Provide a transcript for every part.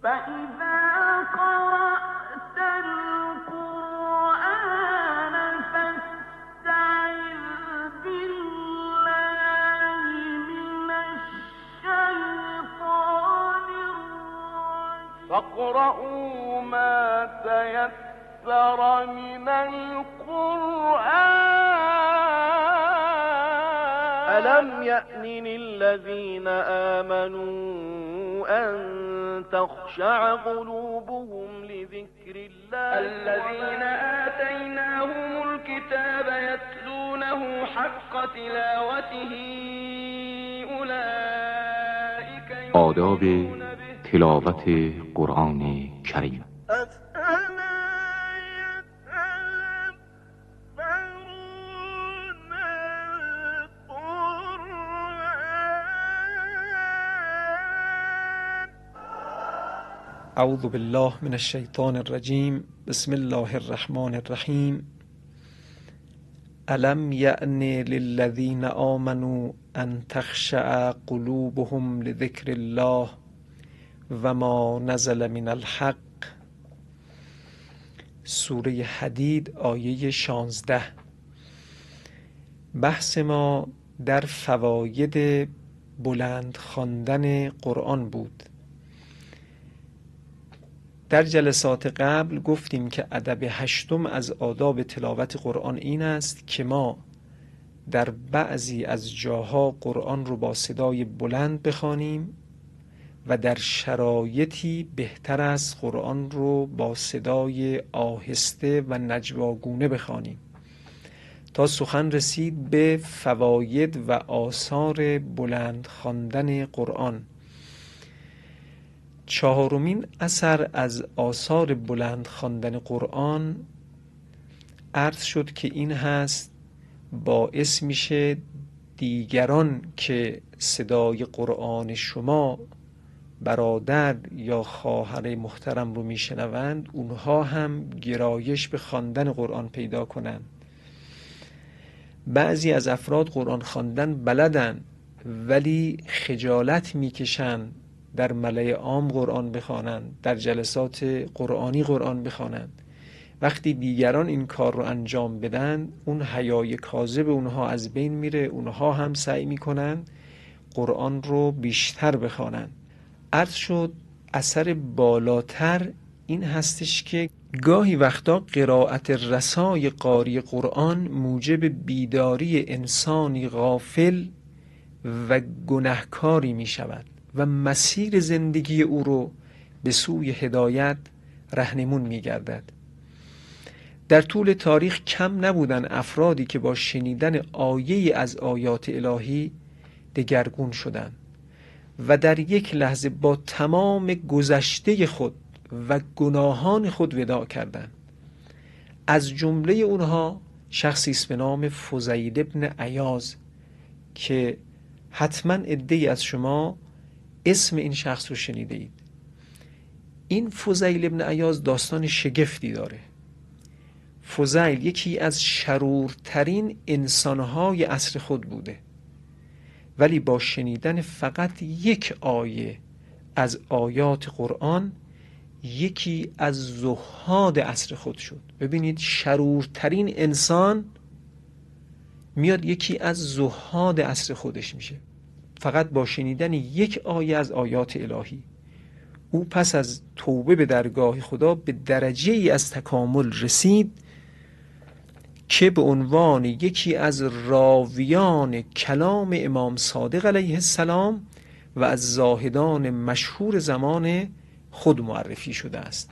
فإذا قرأت القرآن فاستعذ بالله من الشيطان الرجيم فاقرؤوا ما تيسر من القرآن ألم يأن الذين آمنوا أن تخشع قلوبهم لذكر الله الذين آتيناهم الكتاب يتلونه حق تلاوته أولئك آداب تلاوت قرآن کریم. اعوذ بالله من الشیطان الرجیم. بسم الله الرحمن الرحیم. الم یأن للذین آمنوا ان تخشع قلوبهم لذکر الله و ما نزل من الحق. سوره حدید آیه 16. بحث ما در فواید بلند خواندن قرآن بود. در جلسات قبل گفتیم که ادب هشتم از آداب تلاوت قرآن این است که ما در بعضی از جاها قرآن رو با صدای بلند بخوانیم و در شرایطی بهتر است قرآن رو با صدای آهسته و نجواگونه بخوانیم تا سخن رسید به فواید و آثار بلند خواندن قرآن. چهارمین اثر از آثار بلند خواندن قرآن عرض شد که این هست باعث میشه دیگران که صدای قرآن شما برادر یا خواهر محترم رو میشنوند اونها هم گرایش به خواندن قرآن پیدا کنند. بعضی از افراد قرآن خواندن بلدن ولی خجالت میکشن در ملأ عام قرآن بخوانند، در جلسات قرآنی قرآن بخوانند. وقتی دیگران این کار رو انجام بدن اون حیای کاذب اونها از بین میره، اونها هم سعی میکنن قرآن رو بیشتر بخوانند. عرض شد اثر بالاتر این هستش که گاهی وقتا قرائت رسای قاری قرآن موجب بیداری انسانی غافل و گناهکاری می شود و مسیر زندگی او رو به سوی هدایت رهنمون می گردد. در طول تاریخ کم نبودن افرادی که با شنیدن آیه از آیات الهی دگرگون شدند و در یک لحظه با تمام گذشته خود و گناهان خود وداع کردند. از جمله اونها شخصی است به نام فضیل ابن عیاض که حتما عده‌ای از شما اسم این شخص رو شنیده اید. این فضیل ابن عیاض داستان شگفتی داره. فضیل یکی از شرورترین انسانهای عصر خود بوده ولی با شنیدن فقط یک آیه از آیات قرآن یکی از زهاد عصر خود شد. ببینید شرورترین انسان میاد یکی از زهاد عصر خودش میشه فقط با شنیدن یک آیه از آیات الهی. او پس از توبه به درگاه خدا به درجه ای از تکامل رسید که به عنوان یکی از راویان کلام امام صادق علیه السلام و از زاهدان مشهور زمان خود معرفی شده است.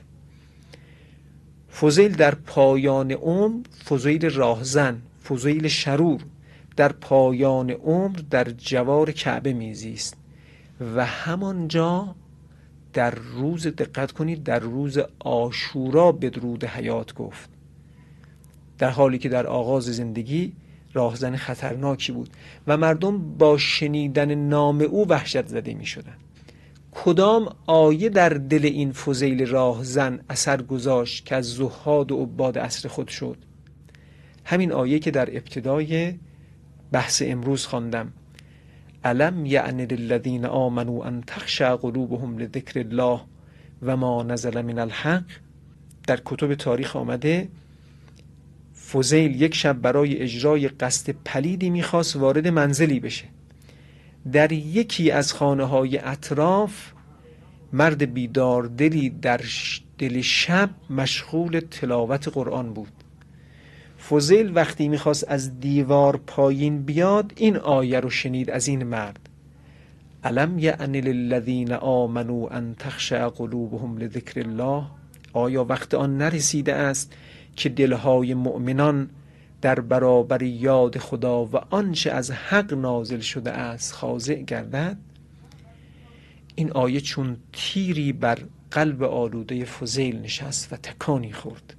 فضیل در پایان عمر، فضیل راهزن، فضیل شرور، در پایان عمر در جوار کعبه میزیست و همانجا در روز، دقت کنید، در روز عاشورا بدرود حیات گفت، در حالی که در آغاز زندگی راهزن خطرناکی بود و مردم با شنیدن نام او وحشت زده می شدن. کدام آیه در دل این فضیل راهزن اثر گذاشت که از زهاد و عباد عصر خود شد؟ همین آیه که در ابتدای بحث امروز خواندم: الم یعن للذین آمنوا ان تخشع قلوبهم لذکر الله و ما نزل من الحق، در کتب تاریخ آمده فضیل یک شب برای اجرای قصد پلیدی میخواست وارد منزلی بشه. در یکی از خانه های اطراف مرد بیدار دلی در دل شب مشغول تلاوت قرآن بود. فضیل وقتی میخواست از دیوار پایین بیاد این آیه رو شنید از این مرد: الم یعن للذین آمنوا ان تخشع قلوبهم لذکر الله. آیا وقت آن نرسیده است که دلهای مؤمنان در برابر یاد خدا و آنچه از حق نازل شده است خاضع گردد؟ این آیه چون تیری بر قلب آلوده فضیل نشست و تکانی خورد.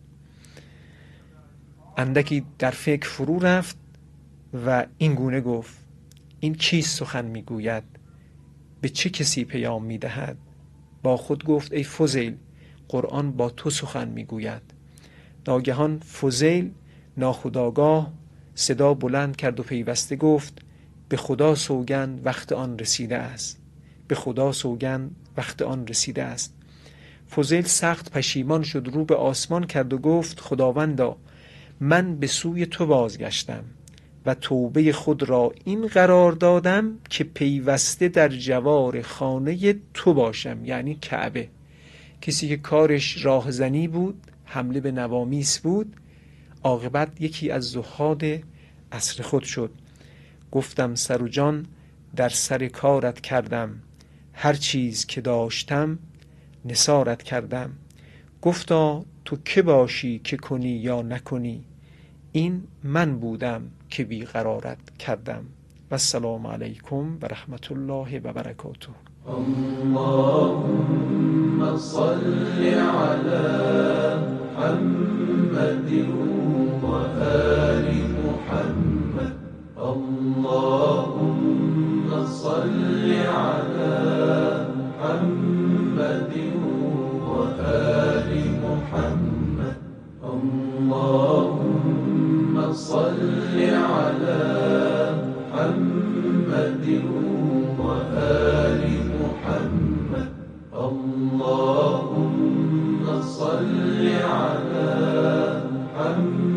اندکی در فکر فرو رفت و این گونه گفت: این کیست سخن میگوید؟ به چه کسی پیام میدهد؟ با خود گفت: ای فضیل، قرآن با تو سخن میگوید. ناگهان فضیل ناخودآگاه صدا بلند کرد و پیوسته گفت: به خدا سوگند وقت آن رسیده است، به خدا سوگند وقت آن رسیده است. فضیل سخت پشیمان شد، رو به آسمان کرد و گفت: خداوندا، من به سوی تو بازگشتم و توبه خود را این قرار دادم که پیوسته در جوار خانه تو باشم، یعنی کعبه. کسی که کارش راهزنی بود، حمله به نوامیس بود، عاقبت یکی از زهاد عصر خود شد. گفتم سر و جان در سر کارت کردم، هر چیز که داشتم نثارت کردم. گفتا تو که باشی که کنی یا نکنی، این من بودم که بیقرارت کردم. و السلام علیکم و رحمت الله و برکاته. اللهم صل على محمد وآل محمد. اللهم صل على محمد وآل محمد. اللهم صل على محمد وآل محمد. اللهم صل على محمد